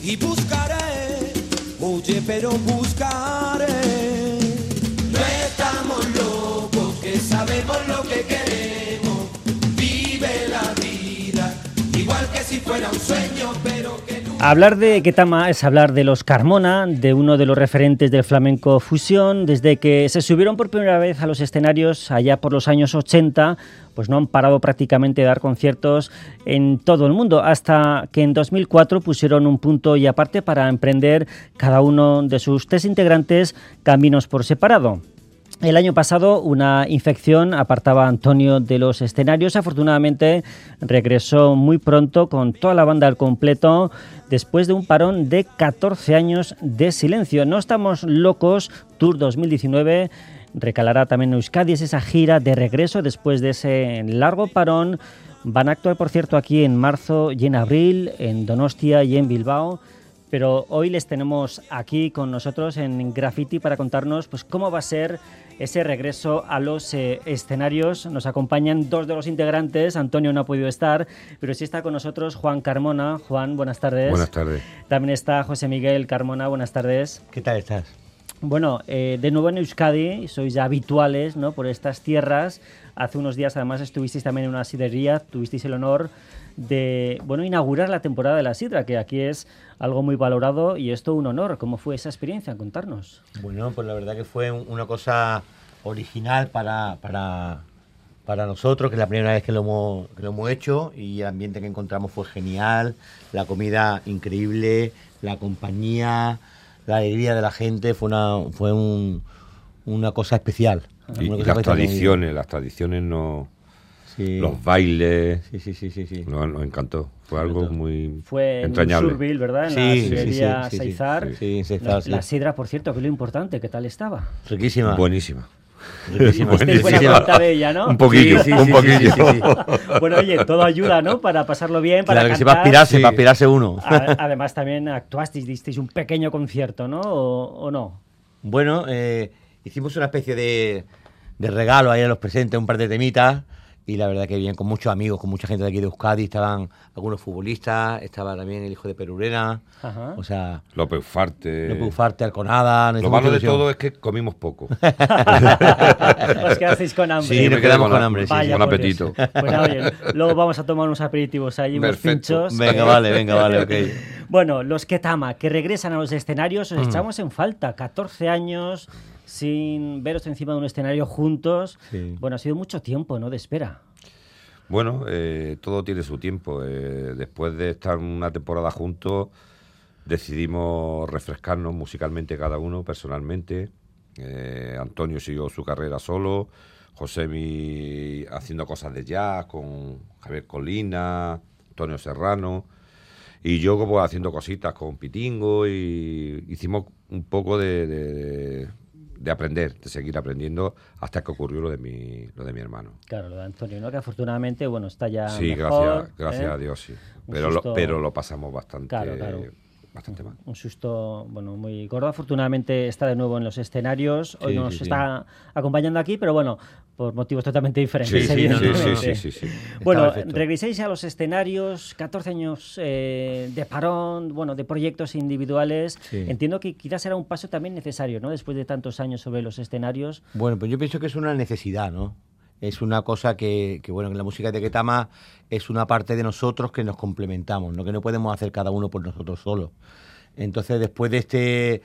y buscaré, oye, pero buscaré. No estamos locos, que sabemos lo que queremos. Vive la vida, igual que si fuera un sueño, pero que no. Hablar de Ketama es hablar de los Carmona, de uno de los referentes del flamenco fusión. Desde que se subieron por primera vez a los escenarios allá por los años 80, pues no han parado prácticamente de dar conciertos en todo el mundo, hasta que en 2004 pusieron un punto y aparte para emprender cada uno de sus 3 integrantes caminos por separado. El año pasado una infección apartaba a Antonio de los escenarios. Afortunadamente regresó muy pronto con toda la banda al completo después de un parón de 14 años de silencio. No estamos locos, Tour 2019 recalará también en Euskadi, es esa gira de regreso después de ese largo parón. Van a actuar, por cierto, aquí en marzo y en abril, en Donostia y en Bilbao. Pero hoy les tenemos aquí con nosotros en Graffiti para contarnos pues cómo va a ser ese regreso a los escenarios. Nos acompañan 2 de los integrantes. Antonio no ha podido estar, pero sí está con nosotros Juan Carmona. Juan, buenas tardes. Buenas tardes. También está José Miguel Carmona. Buenas tardes. ¿Qué tal estás? Bueno, de nuevo en Euskadi, sois ya habituales, ¿no?, por estas tierras. Hace unos días además estuvisteis también en una sidrería, tuvisteis el honor de inaugurar la temporada de la sidra, que aquí es algo muy valorado y esto un honor. ¿Cómo fue esa experiencia? Contarnos. Bueno, pues la verdad que fue una cosa original para nosotros, que es la primera vez que lo hemos hecho, y el ambiente que encontramos fue genial, la comida increíble, la compañía, la alegría de la gente, fue una cosa especial. Y las tradiciones no... Sí. Los bailes, sí. Nos encantó. Fue algo muy entrañable. Fue en Surville, ¿verdad? En la sidrería Seizar. Sí, la sidra, por cierto, que es lo importante. ¿Qué tal estaba? Riquísima. Buenísima. Buenísima. Buena cuenta de ella, ¿no? Un poquillo, un poquillo. Sí. Bueno, oye, todo ayuda, ¿no? Para pasarlo bien, para claro, cantar. Que para aspirarse uno. Además, también actuasteis, disteis un pequeño concierto, ¿no? ¿O no? Bueno, hicimos una especie de regalo ahí a los presentes, un par de temitas. Y la verdad que bien, con muchos amigos, con mucha gente de aquí de Euskadi, estaban algunos futbolistas, estaba también el hijo de Perurena, o sea... López Ufarte, Arconada... Lo malo de todo es que comimos poco. Os quedasteis con hambre. Sí, nos quedamos con hambre, sí, con apetito. Pues oye, luego vamos a tomar unos aperitivos ahí, unos pinchos. Venga, vale, ok. Bueno, los Ketama, que regresan a los escenarios, os echamos en falta, 14 años... sin veros encima de un escenario juntos. Sí. Bueno, ha sido mucho tiempo, ¿no?, de espera. Bueno, todo tiene su tiempo. Después de estar una temporada juntos, decidimos refrescarnos musicalmente cada uno, personalmente. Antonio siguió su carrera solo, Josemi haciendo cosas de jazz con Javier Colina, Antonio Serrano, y yo como haciendo cositas con Pitingo, y hicimos un poco de aprender, de seguir aprendiendo, hasta que ocurrió lo de mi hermano. Claro, lo de Antonio, ¿no?, que afortunadamente, está ya sí, mejor. Gracias a Dios, sí. Pero lo pasamos bastante mal. Un susto, muy gordo. Afortunadamente está de nuevo en los escenarios. Hoy nos está acompañando aquí, pero por motivos totalmente diferentes. Sí. Bueno, regreséis a los escenarios, 14 años de parón, de proyectos individuales. Sí. Entiendo que quizás será un paso también necesario, ¿no?, después de tantos años sobre los escenarios. Bueno, pues yo pienso que es una necesidad, ¿no? Es una cosa que la música de Ketama es una parte de nosotros que nos complementamos, ¿no?, que no podemos hacer cada uno por nosotros solos. Entonces, después de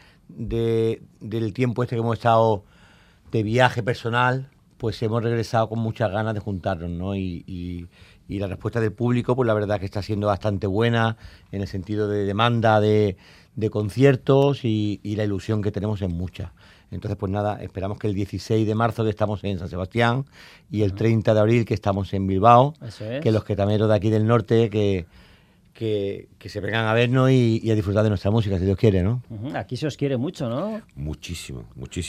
del tiempo que hemos estado de viaje personal, pues hemos regresado con muchas ganas de juntarnos, ¿no? Y la respuesta del público, pues la verdad que está siendo bastante buena en el sentido de demanda de conciertos, y la ilusión que tenemos es mucha. Entonces, pues nada, esperamos que el 16 de marzo, que estamos en San Sebastián, y el 30 de abril, que estamos en Bilbao, que los ketameros de aquí del norte, que se vengan a vernos y a disfrutar de nuestra música, si Dios quiere, ¿no? Aquí se os quiere mucho, ¿no? Muchísimo.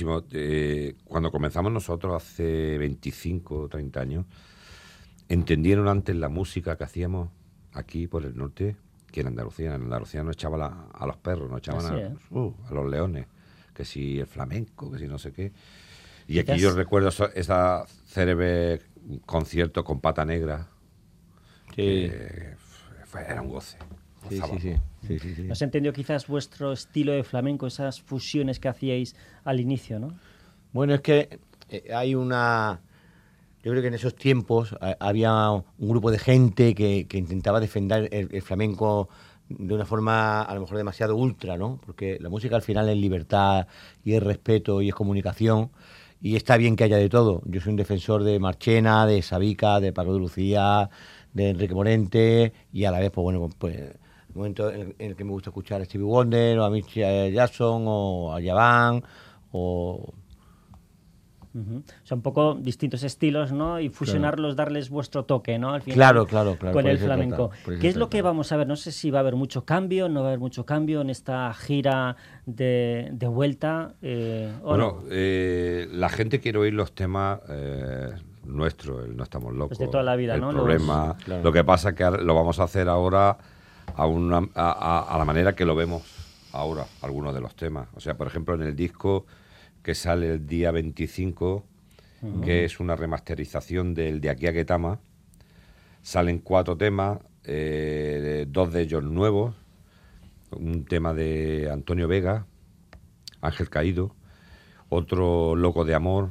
Cuando comenzamos nosotros hace 25 o 30 años, entendieron antes la música que hacíamos aquí por el norte que en Andalucía. En Andalucía nos echaban a los perros, nos echaban a los leones, que si el flamenco, que si no sé qué. Y aquí yo recuerdo esa célebre concierto con Pata Negra, que era un goce. gozábamos. Sí. ¿No se entendió quizás vuestro estilo de flamenco, esas fusiones que hacíais al inicio, no? Bueno, es que hay una... Yo creo que en esos tiempos había un grupo de gente que intentaba defender el flamenco de una forma a lo mejor demasiado ultra, ¿no? Porque la música al final es libertad y es respeto y es comunicación, y está bien que haya de todo. Yo soy un defensor de Marchena, de Sabica, de Paco de Lucía, de Enrique Morente, y a la vez, pues bueno, pues el momento en el que me gusta escuchar a Stevie Wonder, o a Michael Jackson, o a Yaván, o... O sea, un poco distintos estilos, ¿no? Y fusionarlos, darles vuestro toque, ¿no? Al final, Claro. con el flamenco. ¿Qué es lo que vamos a ver? No sé si va a haber mucho cambio, no va a haber mucho cambio en esta gira de vuelta. Bueno, la gente quiere oír los temas nuestros, el No Estamos Locos. Pues de toda la vida, el ¿no? Problema. Claro. Lo que pasa es que lo vamos a hacer ahora a la manera que lo vemos ahora, algunos de los temas. O sea, por ejemplo, en el disco que sale el día 25, que es una remasterización del De Aquí a Ketama, salen 4 temas, 2 de ellos nuevos, un tema de Antonio Vega, Ángel Caído, otro Loco de Amor,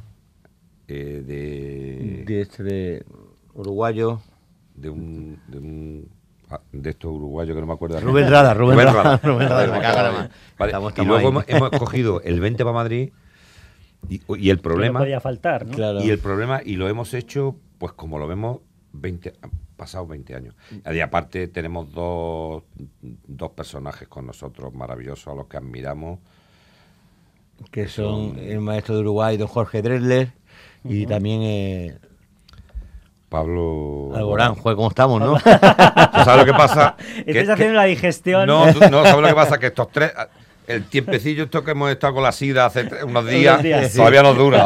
de uruguayo, de estos uruguayos que no me acuerdo. Rubén Rada. Rubén Rada. Me cago en la mano. Vale, Estamos y luego ahí. hemos cogido el 20 para Madrid y el problema... No podía faltar, ¿no? Claro. Y el problema, y lo hemos hecho, pues como lo vemos, pasados 20 años. Y aparte tenemos dos personajes con nosotros maravillosos, a los que admiramos. Que son el maestro de Uruguay, don Jorge Dresler, y también Pablo Alborán. Joder, ¿cómo estamos, no? ¿Sabes lo que pasa? Estás haciendo la digestión. No, ¿sabes lo que pasa? Que estos 3... El tiempecillo esto que hemos estado con la sida hace unos días, días, todavía nos dura.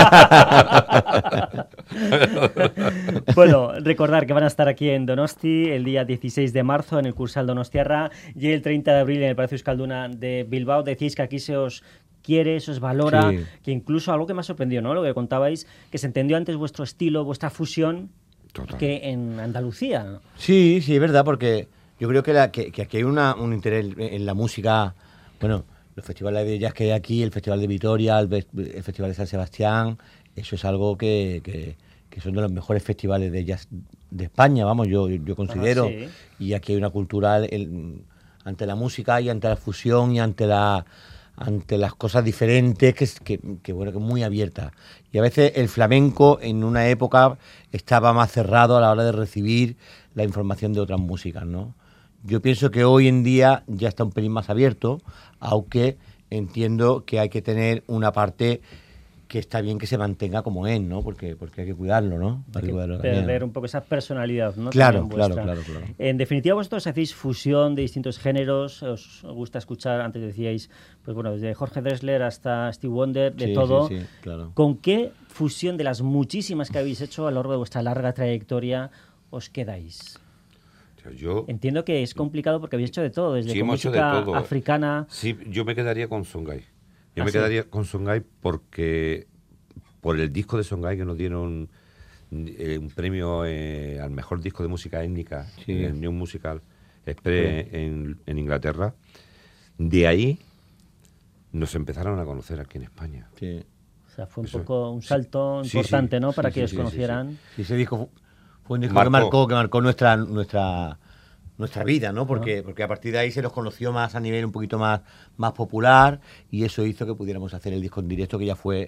Bueno, recordar que van a estar aquí en Donosti el día 16 de marzo en el Cursal Donostiarra y el 30 de abril en el Palacio Euskalduna de Bilbao. Decís que aquí se os quiere, se os valora, Sí. que incluso algo que me ha sorprendido, ¿no? Lo que contabais, que se entendió antes vuestro estilo, vuestra fusión, Total. que en Andalucía. Sí, es verdad, porque yo creo que aquí hay un interés en la música. Bueno, los festivales de jazz que hay aquí, el Festival de Vitoria, el Festival de San Sebastián, eso es algo que son de los mejores festivales de jazz de España, vamos, yo considero. Sí. Y aquí hay una cultura ante la música y ante la fusión y ante las cosas diferentes que es muy abierta. Y a veces el flamenco en una época estaba más cerrado a la hora de recibir la información de otras músicas, ¿no? Yo pienso que hoy en día ya está un pelín más abierto, aunque entiendo que hay que tener una parte que está bien que se mantenga como es, ¿no? Porque hay que cuidarlo, ¿no? Hay que cuidarlo también. Perder un poco esa personalidad, ¿no? Claro, También vuestra. claro. En definitiva, vosotros hacéis fusión de distintos géneros, os gusta escuchar, antes decíais, pues bueno, desde Jorge Dresler hasta Stevie Wonder, de Sí, todo. sí, claro. ¿Con qué fusión de las muchísimas que habéis hecho a lo largo de vuestra larga trayectoria os quedáis? Yo, Entiendo que es complicado porque habéis hecho de todo, desde Sí, con hemos hecho de música todo. africana. Sí, yo me quedaría con Songhai. Yo ¿Ah, me sí? quedaría con Songhai porque por el disco de Songhai que nos dieron un premio al mejor disco de música étnica Sí. en el New Musical Express en Inglaterra. De ahí nos empezaron a conocer aquí en España. Sí. O sea, fue un Eso- poco un salto sí, importante, sí, ¿no? Para sí, que sí, os sí, conocieran. Sí, ese disco fue un disco Marcó. que marcó nuestra vida, ¿no? Porque a partir de ahí se nos conoció más a nivel un poquito más popular, y eso hizo que pudiéramos hacer el disco en directo, que ya fue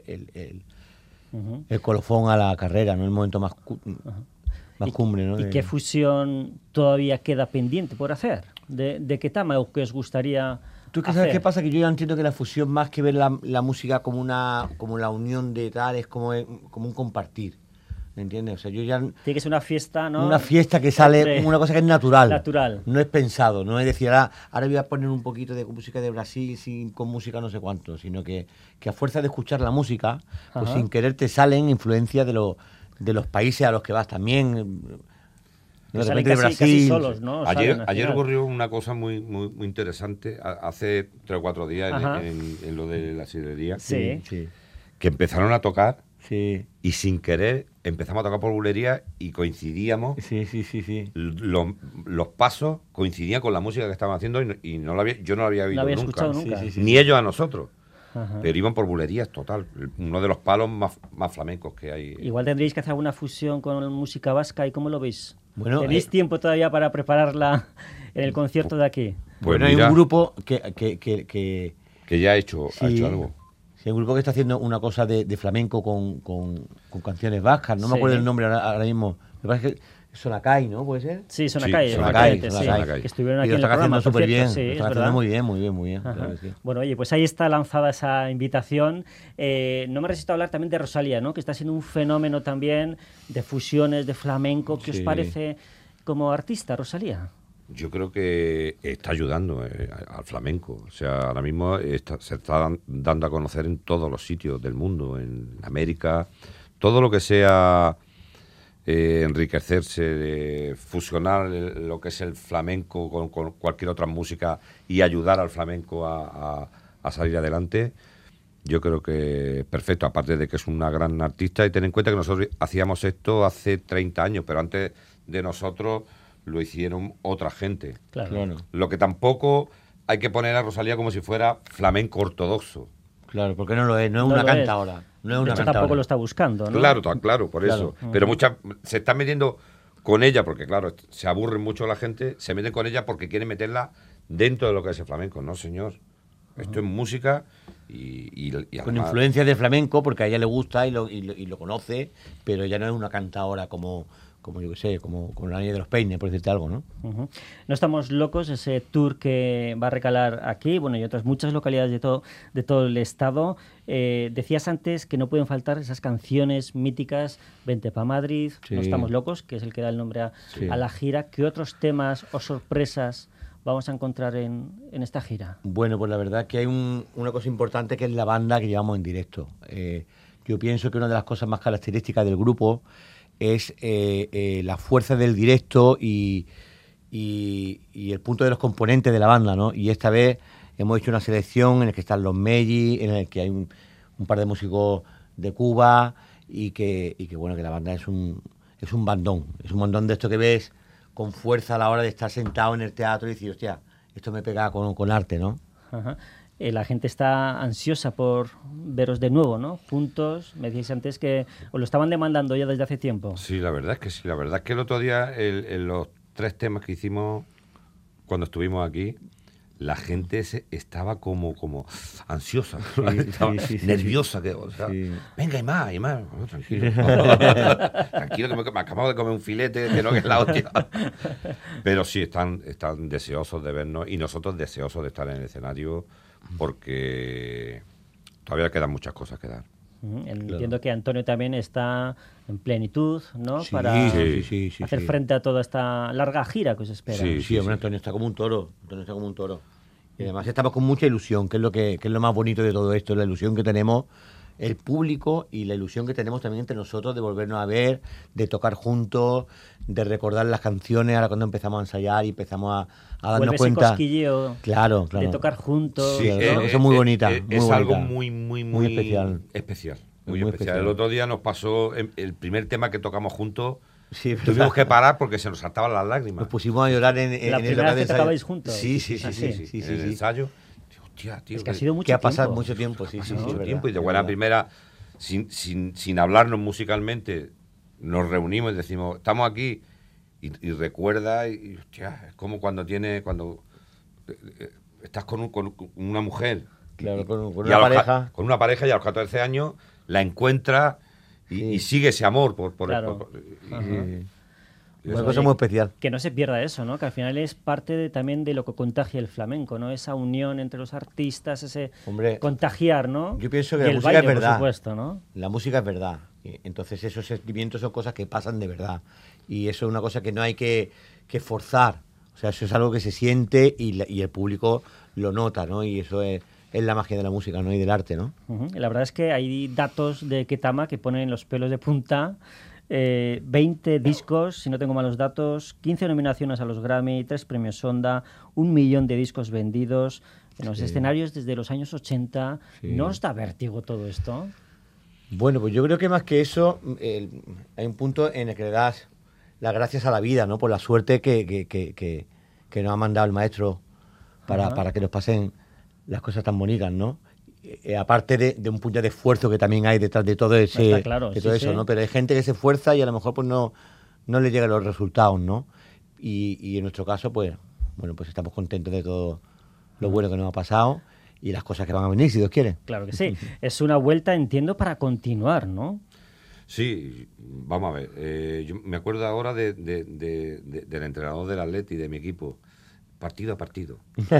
Ujú. el colofón a la carrera, ¿no? El momento más cumbre, ¿no? ¿Y qué fusión todavía queda pendiente por hacer? ¿De qué tema o que os gustaría ¿Tú qué sabes hacer? qué pasa? Que yo ya entiendo que la fusión, más que ver la música como la unión de tal, es como un compartir, ¿me entiendes? O sea, yo ya... Tiene que ser una fiesta, ¿no? Una fiesta que sale, Entre- una cosa que es natural. Natural. No es pensado, no es decir, ahora voy a poner un poquito de música de Brasil con música no sé cuánto, sino que a fuerza de escuchar la música, pues Ajá. sin querer te salen influencias de los países a los que vas también. De Salen repente de casi Brasil. solos, ¿no? Ayer Salen al final. ocurrió una cosa muy interesante, hace 3 o 4 días Ajá. en lo de la sidrería, Sí. Sí, que empezaron a tocar sí. y sin querer empezamos a tocar por bulería y coincidíamos. Sí. Los pasos coincidían con la música que estaban haciendo y yo no la había oído había nunca. escuchado nunca. Sí. Ni ellos a nosotros. Ajá. Pero iban por bulerías, total. Uno de los palos más flamencos que hay. Igual tendréis que hacer alguna fusión con música vasca. ¿Y cómo lo veis? Bueno, ¿Tenéis tiempo todavía para prepararla en el concierto de aquí? Pues bueno, mira, hay un grupo que ya ha hecho algo. Sí, un grupo que está haciendo una cosa de flamenco con canciones vascas. No me Sí. acuerdo el nombre ahora mismo. Me parece que es Sonacay, ¿no? ¿Puede ser? Sí, Sonacay, Sí, efectivamente, sí, Sonacay. que estuvieron Y aquí lo en el están programa, haciendo por súper cierto, bien. sí, Lo es están verdad. haciendo muy bien. Ajá. Claro que sí. Bueno, oye, pues ahí está lanzada esa invitación. No me resisto a hablar también de Rosalía, ¿no? Que está siendo un fenómeno también de fusiones, de flamenco. ¿Qué os Sí. parece como artista, Rosalía? Yo creo que está ayudando al flamenco. O sea, ahora mismo se está dando a conocer en todos los sitios del mundo, en América. Todo lo que sea enriquecerse, fusionar lo que es el flamenco con cualquier otra música y ayudar al flamenco a salir adelante, yo creo que es perfecto. Aparte de que es una gran artista, y ten en cuenta que nosotros hacíamos esto hace 30 años, pero antes de nosotros lo hicieron otra gente. Claro. Lo que tampoco hay que poner a Rosalía como si fuera flamenco ortodoxo. Claro, porque no lo es. No es No una lo es. cantadora. No es De una hecho, cantadora. tampoco lo está buscando, ¿no? Claro, por eso. Pero muchas se están metiendo con ella, porque claro, se aburren mucho la gente, se meten con ella porque quieren meterla dentro de lo que es el flamenco. No, señor. Esto es música y Con además, influencias de flamenco, porque a ella le gusta y lo conoce, pero ya no es una cantadora como yo que sé, como la niña de los peines, por decirte algo, ¿no? Ujú. No estamos locos, ese tour que va a recalar aquí, bueno, y otras muchas localidades de todo el estado. Decías antes que no pueden faltar esas canciones míticas, Vente pa' Madrid, Sí. No estamos locos, que es el que da el nombre Sí. a la gira. ¿Qué otros temas o sorpresas vamos a encontrar en esta gira? Bueno, pues la verdad es que hay una cosa importante que es la banda que llevamos en directo. Yo pienso que una de las cosas más características del grupo es la fuerza del directo y el punto de los componentes de la banda, ¿no? Y esta vez hemos hecho una selección en la que están los Melli, en el que hay un par de músicos de Cuba y que bueno, que la banda es un bandón. Es un bandón de esto que ves con fuerza a la hora de estar sentado en el teatro y decir, hostia, esto me pega con arte, ¿no? Ajá. La gente está ansiosa por veros de nuevo, ¿no? Juntos. Me decíais antes que os lo estaban demandando ya desde hace tiempo. sí, la verdad es que sí. La verdad es que el otro día, en los 3 temas que hicimos cuando estuvimos aquí, la gente estaba como ansiosa, estaba sí, nerviosa. Que, o sea, Sí. venga, y más. No, tranquilo. Tranquilo, que me acabo de comer un filete, que no, que es la hostia. Pero sí, están deseosos de vernos y nosotros deseosos de estar en el escenario porque todavía quedan muchas cosas que dar. Entiendo que Antonio también está en plenitud, ¿no? Sí, Para sí, hacer sí. frente a toda esta larga gira que os espera. Sí. Sí, hombre, Antonio está como un toro. Y además estamos con mucha ilusión, que es lo más bonito de todo esto, la ilusión que tenemos el público y la ilusión que tenemos también entre nosotros de volvernos a ver, de tocar juntos, de recordar las canciones ahora cuando empezamos a ensayar y empezamos a darnos Vuelve ese cuenta. cosquilleo Claro. de tocar juntos. Sí, Claro, eso es muy bonita. Es algo muy especial. Muy Muy especial. especial. El otro día nos pasó el primer tema que tocamos juntos. Sí, Tuvimos que parar porque se nos saltaban las lágrimas. nos pusimos a llorar en La el primera local de vez que ensayo. tocabais juntos. Sí. En el ensayo. Digo, hostia, tío, Es que ha sido mucho Que ha pasado tiempo. mucho tiempo, sí, mucho es verdad, tiempo y de es buena verdad. primera, sin hablarnos musicalmente, nos reunimos y decimos, estamos aquí y recuerda y hostia, es como cuando estás con una mujer. Claro, con Y una a los pareja. con una pareja y a los 14 años la encuentras y, Sí. y sigue ese amor por Claro. y- Ajá. Sí. Pues, Una cosa oye, muy especial. Que no se pierda eso, ¿no? Que al final es parte también de lo que contagia el flamenco, ¿no? Esa unión entre los artistas, ese Hombre, contagiar, ¿no? yo pienso que Y la el música baile, es verdad. por supuesto, ¿no? La música es verdad. Entonces esos sentimientos son cosas que pasan de verdad. Y eso es una cosa que no hay que forzar. O sea, eso es algo que se siente y el público lo nota, ¿no? Y eso es la magia de la música, ¿no? Y del arte, ¿no? Ujú. La verdad es que hay datos de Ketama que ponen los pelos de punta. 20 discos, si no tengo malos datos, 15 nominaciones a los Grammy, 3 premios Sonda, 1 millón de discos vendidos en los escenarios desde los años 80. Sí. ¿No os da vértigo todo esto? Bueno, pues yo creo que más que eso, hay un punto en el que le das las gracias a la vida, ¿no? Por la suerte que nos ha mandado el maestro para que nos pasen las cosas tan bonitas, ¿no? Aparte de un punto de esfuerzo que también hay detrás de todo ese, Está claro, de todo sí, eso, sí. ¿no? Pero hay gente que se esfuerza y a lo mejor pues no le llegan los resultados, ¿no? Y en nuestro caso, pues, bueno, pues estamos contentos de todo lo bueno que nos ha pasado y las cosas que van a venir, si Dios quiere. Claro que sí. Es una vuelta, entiendo, para continuar, ¿no? Sí, vamos a ver. Yo me acuerdo ahora del entrenador del Atleti, de mi equipo. Partido a partido.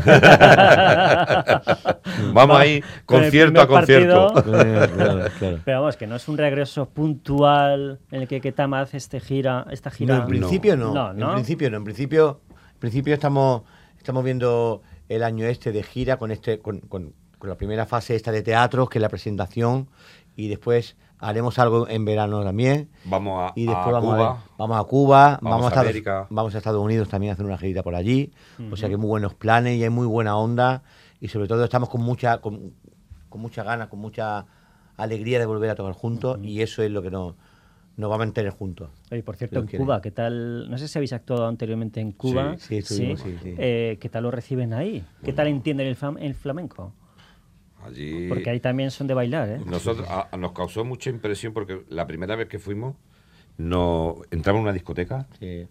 Vamos ahí, Con el concierto a primer concierto. partido. Claro. Pero vamos, que no es un regreso puntual en el que Ketama hace esta gira. No, en principio no. No. En principio no. En principio estamos viendo el año de gira con la primera fase esta de teatros, que es la presentación, y después haremos algo en verano también. Vamos Y después a vamos Cuba. vamos a Cuba, Vamos a América. vamos a Estados Unidos también a hacer una girita por allí. O sea que hay muy buenos planes y hay muy buena onda. Y sobre todo estamos con mucha ganas, con mucha alegría de volver a tocar juntos. Y eso es lo que nos va a mantener juntos. Oye, por cierto, Dios en quiere. Cuba, ¿qué tal? No sé si habéis actuado anteriormente en Cuba. Sí, estuvimos, sí. ¿Qué tal lo reciben ahí? ¿Qué tal entienden el flamenco? Allí Porque ahí también son de bailar, ¿eh? nosotros nos causó mucha impresión porque la primera vez que fuimos entramos en una discoteca Sí.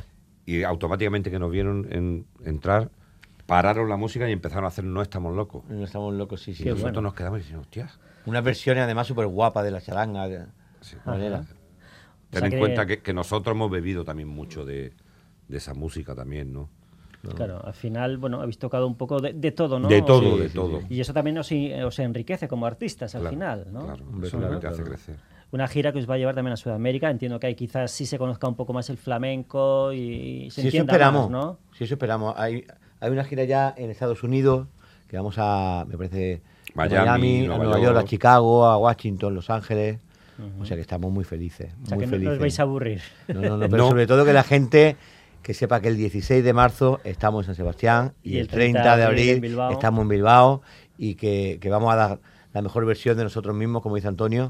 y automáticamente que nos vieron entrar, pararon la música y empezaron a hacer No estamos locos. No estamos locos, sí. Y Qué nosotros bueno. nos quedamos y decimos, hostias. Unas versiones además súper guapas de la charanga. Sí. Manera. Ten sea en que- cuenta que nosotros hemos bebido también mucho de esa música también, ¿no? Claro, al final, bueno, habéis tocado un poco de todo, ¿no? De todo, Sí. de todo. Y eso también os enriquece como artistas al Claro, final, ¿no? Claro, Hombre, eso es lo claro, que te hace claro. crecer. Una gira que os va a llevar también a Sudamérica. Entiendo que ahí quizás sí se conozca un poco más el flamenco y se Sí, eso entienda esperamos. más, ¿no? Sí, eso esperamos. Hay una gira ya en Estados Unidos que vamos a, me parece, a Miami, a Nueva Nueva York, a York. Chicago, a Washington, Los Ángeles. O sea que estamos muy felices. O sea, muy que no felices. os vais a aburrir. No, pero No. sobre todo que la gente que sepa que el 16 de marzo estamos en San Sebastián y el 30 de en abril Bilbao. estamos en Bilbao y que vamos a dar la mejor versión de nosotros mismos, como dice Antonio,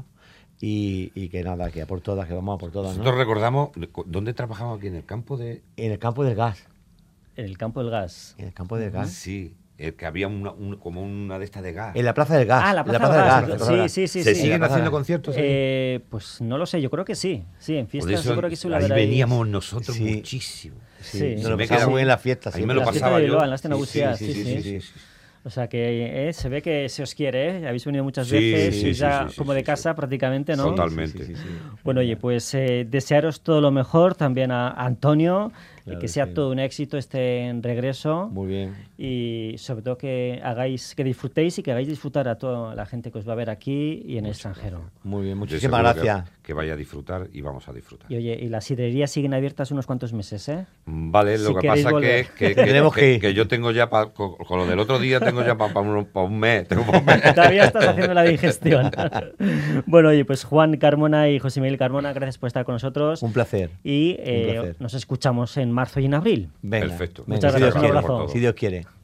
y que nada, que a por todas, que vamos a por todas, ¿no? Nosotros recordamos, ¿dónde trabajamos aquí? En el campo de... En el campo del gas. En el campo del gas. En el campo del gas. Sí, el que había como una de estas de gas. En la plaza del gas. Ah, la en plaza del del gas. la plaza del gas. Sí. ¿Se siguen la plaza haciendo del- conciertos ahí? Pues no lo sé, yo creo que sí. Sí, en Por fiestas eso, seguro que suele ahí haber veníamos nosotros Sí. muchísimo. Sí. Sí, Sí, nos lo me pasamos queda- muy bien en las fiestas. ahí me siempre. lo La fiesta pasaba de yo. Bilbao, en la Estenogusía, sí. O sea que se ve que se os quiere, ¿eh? Habéis venido muchas Sí, veces sí, y ya sí, sí, como sí, de sí. casa prácticamente, ¿no? Totalmente. Sí. Bueno, oye, pues desearos todo lo mejor también a Antonio, y Claro que que sea sí. todo un éxito este regreso. Muy bien. Y sobre todo que disfrutéis y que hagáis disfrutar a toda la gente que os va a ver aquí y en el extranjero. Muy bien. Yo Muchísimas seguro gracias. Que vaya a disfrutar y vamos a disfrutar. Y oye, y las sidrerías siguen abiertas unos cuantos meses, ¿eh? Vale, Si lo que queréis pasa volver. Tenemos que ir. que yo tengo ya, con lo del otro día, tengo ya para un mes. Tengo pa' un mes. Todavía estás haciendo la digestión. Bueno, oye, pues Juan Carmona y José Miguel Carmona, gracias por estar con nosotros. Un placer. Y placer. nos escuchamos en marzo y en abril. Venga. Perfecto. Venga, Muchas si gracias, Dios un quiere. abrazo. Si Dios quiere.